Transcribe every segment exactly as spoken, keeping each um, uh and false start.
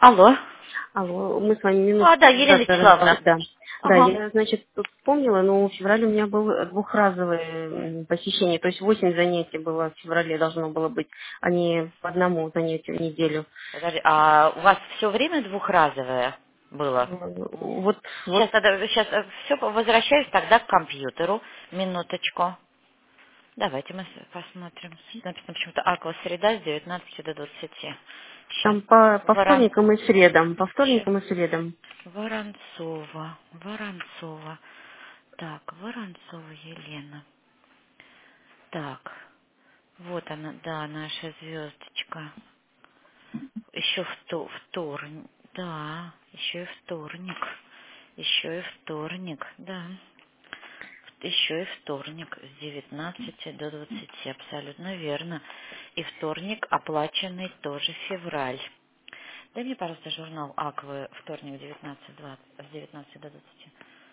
Алло. Алло, мы с вами минут А, да, Елена назад разговаривали. Вячеславовна. Да. Да, Ага. я, значит, тут вспомнила, но в феврале у меня было двухразовое м, посещение, то есть восемь занятий было в феврале должно было быть, а не по одному занятию в неделю. Подожди, а у вас все время двухразовое было? Вот, Сейчас, вот, тогда, сейчас все, возвращаюсь тогда к компьютеру. Минуточку. Давайте мы с- посмотрим. Написано почему-то аква среда с девятнадцати до двадцати. Сейчас. там по, по Ворон... вторникам и средам, по Щас. вторникам и средам. Воронцова. Воронцова. Так, Воронцова Елена. Так. Вот она, да, наша звездочка. Еще вто- вторник, да, еще и вторник, еще и вторник, да, еще и вторник с девятнадцати до двадцати, абсолютно верно. И вторник оплаченный тоже февраль. Дай мне, пожалуйста, журнал Аквы, вторник девятнадцать двадцать, с девятнадцати до двадцати.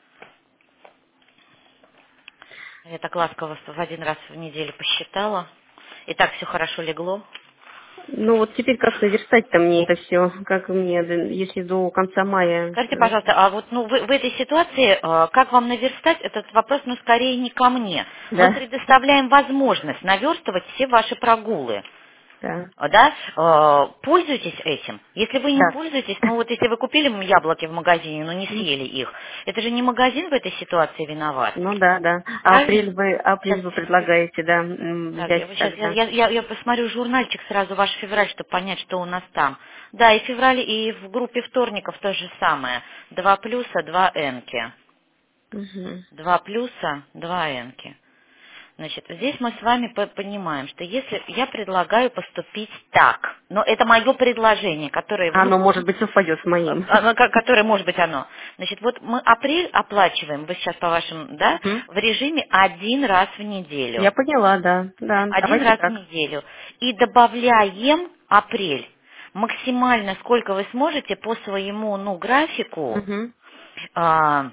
Я так ласково в один раз в неделю посчитала, и так все хорошо легло. Ну вот теперь как наверстать-то мне это все, как мне, да, если до конца мая. Скажите, э, пожалуйста, а вот ну, вы- в этой ситуации, э, как вам наверстать этот вопрос, ну, скорее не ко мне. Мы Да, предоставляем возможность наверстывать все ваши прогулы. да, А, Да, Э, пользуйтесь этим. Если вы не да. пользуетесь, ну вот если вы купили м- яблоки в магазине, но не съели их, это же не магазин в этой ситуации виноват. Ну да, да. А Правильно? апрель вы, Сейчас, апрель вы предлагаете, да, м, так, я, взять сейчас, я, тогда. я, я- я посмотрю журнальчик сразу, ваш февраль, чтобы понять, что у нас там. Да, и в феврале, и в группе вторников то же самое. Два плюса, два энки. Мгм. Два плюса, два энки. Значит, здесь мы с вами по- понимаем, что если я предлагаю поступить так, но это мое предложение, которое, Оно, ну, может быть, совпадет с моим. оно, ко- которое может быть оно. Значит, вот мы апрель оплачиваем, вы сейчас по вашим, да, Мгм. в режиме один раз в Я неделю. поняла, да. Да, Один давайте раз в так. неделю. И добавляем апрель. Максимально, сколько вы сможете по своему, ну, графику Мгм. а,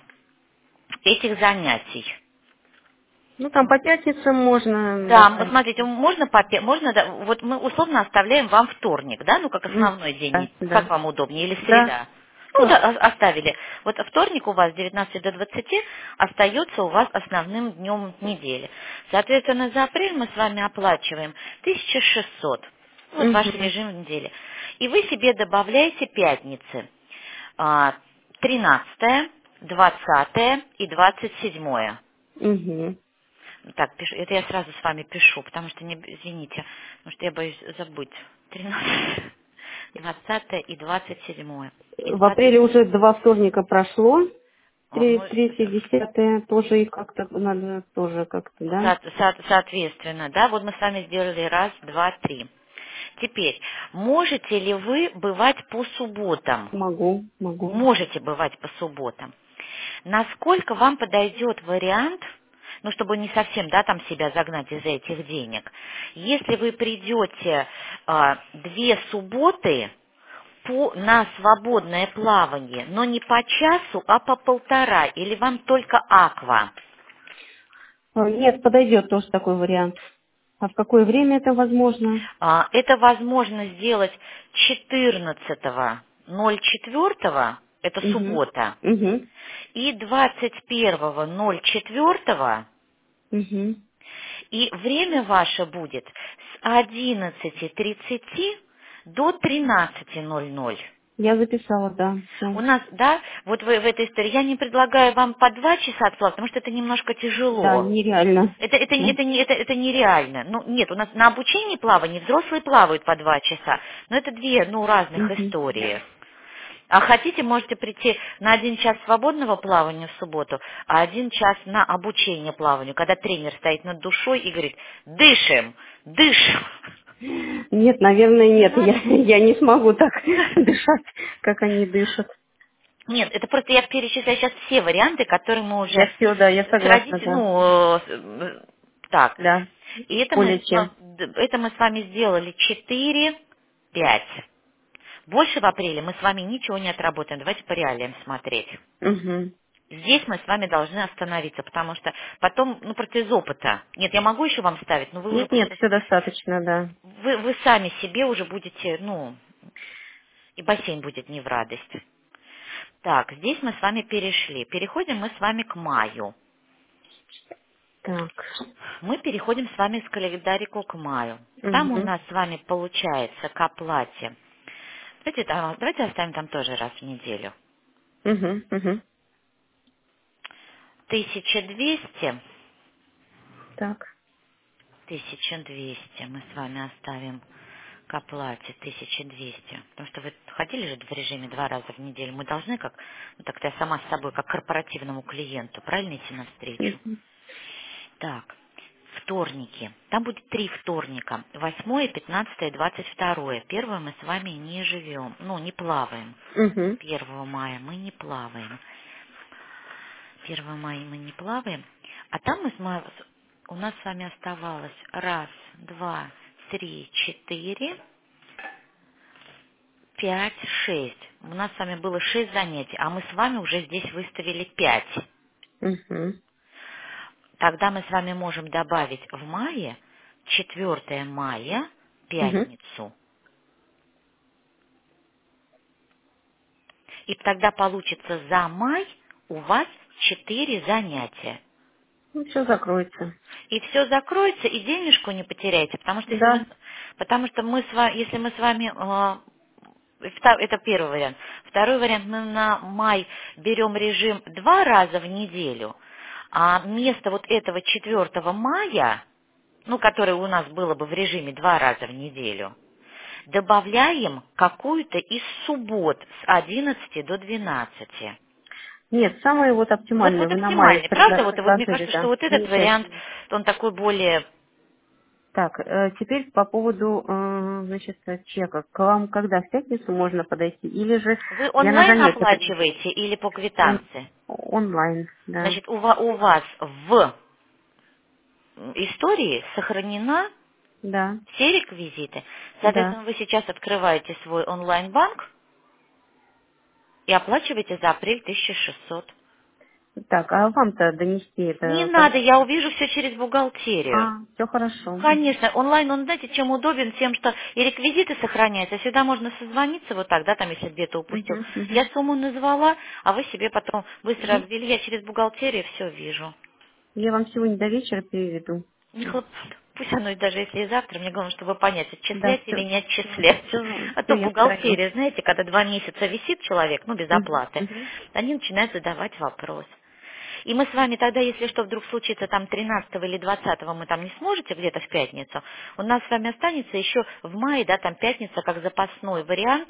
этих занятий. Ну, там по пятницам можно Да, вот добавить. смотрите, можно по пя- можно, да, вот мы условно оставляем вам вторник, да, ну как М, основной день, Да, как да. вам удобнее, или Да. среда. Ну, вот о- оставили. Вот вторник у вас с девятнадцати до двадцати остается у вас основным днем недели. Соответственно, за апрель мы с вами оплачиваем тысяча шестьсот. Вот ваш Мгм. режим недели. И вы себе добавляете пятницы. А, тринадцатое, двадцатое и двадцать седьмое. Мгм. Так, пишу, это я сразу с вами пишу, потому что, не, извините, потому что я боюсь забыть. тринадцатое, двадцатое и двадцать седьмое. И В двадцать... апреле уже два вторника прошло. о, Три- ну, Третье, десятое тоже их как-то надо тоже как-то, да? со- со- соответственно, да, вот мы с вами сделали раз, два, три. Теперь, можете ли вы бывать по субботам? Могу, могу. Можете бывать по субботам. Насколько вам подойдет вариант, ну, чтобы не совсем, да, там себя загнать из-за этих денег, если вы придете а, две субботы по, на свободное плавание, но не по часу, а по полтора, или вам только аква? А, Нет, подойдет тоже такой вариант. А в какое время это возможно? А, это возможно сделать четырнадцатого ноль четыре, это Угу. суббота, Угу. и двадцать первого ноль четыре. Угу. И время ваше будет с одиннадцати тридцати до тринадцати ноль-ноль. Я записала, да, У все. нас, да, вот в, в этой истории, я не предлагаю вам по два часа отплат, потому что это немножко Да, тяжело. нереально. Это, это, Да. это, не, это, это нереально. Ну, нет, у нас на обучении плавания взрослые плавают по два часа, но это две, ну, разных Мгм. истории. А хотите, можете прийти на один час свободного плавания в субботу, а один час на обучение плаванию, когда тренер стоит над душой и говорит: дышим, дышим. Нет, наверное, Не нет. Я, надо? я не смогу так дышать, как они дышат. Нет, это просто я перечисляю сейчас все варианты, которые мы уже Я все, да, я с согласна, родителями, да. ну, с- э, так. Да, И это мы, более с ва- чем. д- это мы с вами сделали четыре, пять. Больше в апреле мы с вами ничего не отработаем. Давайте по реалиям смотреть. Угу. Здесь мы с вами должны остановиться, потому что потом, ну, просто из опыта. Нет, я могу еще вам ставить, но вы уже Нет, нет, просто, все достаточно, да. вы, вы сами себе уже будете, ну, И бассейн будет не в радость. Так, здесь мы с вами перешли. Переходим мы с вами к маю. Так. Мы переходим с вами с календарику к маю. Там у Угу. нас с вами получается к оплате. Давайте, там- давайте оставим там тоже раз в неделю. Угу. Угу. тысяча двести. Так. тысяча двести мы с вами оставим к оплате тысяча двести. Потому что вы ходили же в режиме два раза в неделю. Мы должны, как, ну так-то я сама с собой, как корпоративному клиенту, правильно идти навстречу? Угу. Так, вторники. Там будет три вторника. Восьмое, пятнадцатое, двадцать второе. Первое мы с вами не живем, ну, не плаваем. Угу. Первого мая мы не плаваем. Первого мая мы не плаваем. А там мы с ма- у нас с вами оставалось раз, два, три, четыре, пять, шесть. У нас с вами было шесть занятий, а мы с вами уже здесь выставили пять. Угу. Тогда мы с вами можем добавить в мае четвёртое мая, Угу. пятницу. И тогда получится за май у вас четыре занятия. Ну, все закроется. И все закроется, и денежку не потеряете, потому что если мы, Да. с- потому что мы с вами, если мы с вами, э, вта- это первый вариант. Второй вариант, мы на май берем режим два раза в неделю, а вместо вот этого четвёртого мая, ну, которое у нас было бы в режиме два раза в неделю, добавляем какую-то из суббот с одиннадцати до двенадцати. Нет, самое вот Вот, оптимальное вот вы на мае оптимальный, правда? предла- Вот, вот мне предложили, кажется, что да. вот этот вариант, Замечательно. он такой более. Так, э, теперь по поводу, э, значит, э, чека. К вам когда, в пятницу можно подойти? Или же Вы я на онлайн занятие приду? оплачиваете или по Он, квитанции? онлайн, да. Значит, у ва- у вас в истории сохранена Да, все реквизиты. да. Соответственно, вы сейчас открываете свой онлайн-банк и оплачиваете за апрель тысяча шестьсот. Так, а вам-то донести Не это надо, когда? я увижу все через бухгалтерию. А, все хорошо. Конечно, онлайн, он, знаете, чем удобен, тем, что и реквизиты сохраняются, сюда можно созвониться вот так, да, там, если где-то упустил. Угу, угу, Я сумму назвала, а вы себе потом быстро угу. ввели, я через бухгалтерию все вижу. Я вам сегодня до вечера переведу. Не хлоп- Пусть оно и даже если и завтра, мне главное, чтобы понять, Да, отчислять или все, не все, отчислять. все, А все, то я в строю. бухгалтерия, знаете, когда два месяца висит человек, ну, без Угу, оплаты, угу. они начинают задавать вопрос. И мы с вами тогда, если что вдруг случится там тринадцатого или двадцатого, мы там не сможете где-то в пятницу, у нас с вами останется еще в мае, да, там пятница как запасной вариант.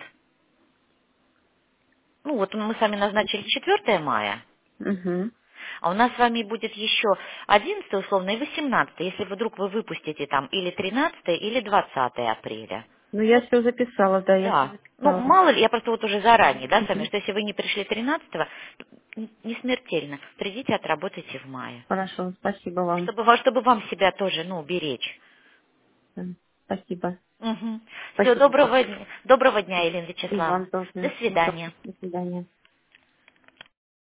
Ну, вот мы с вами назначили четвёртое мая, Угу. а у нас с вами будет еще одиннадцатое условно и восемнадцатое, если вдруг вы выпустите там или тринадцатое, или двадцатое апреля. Ну, я все записала, да, я все Да. Ну, записала. мало ли, я просто вот уже заранее, да, сами, Угу. что если вы не пришли тринадцатого, н- не смертельно, придите, отработайте в мае. Хорошо, спасибо вам. Чтобы, ва- чтобы вам себя тоже, ну, беречь. Да, спасибо. Угу. Все, Спасибо вам. доброго, дня- доброго дня, Елена И Вячеславовна. вам тоже. До Всего доброго. свидания. До свидания.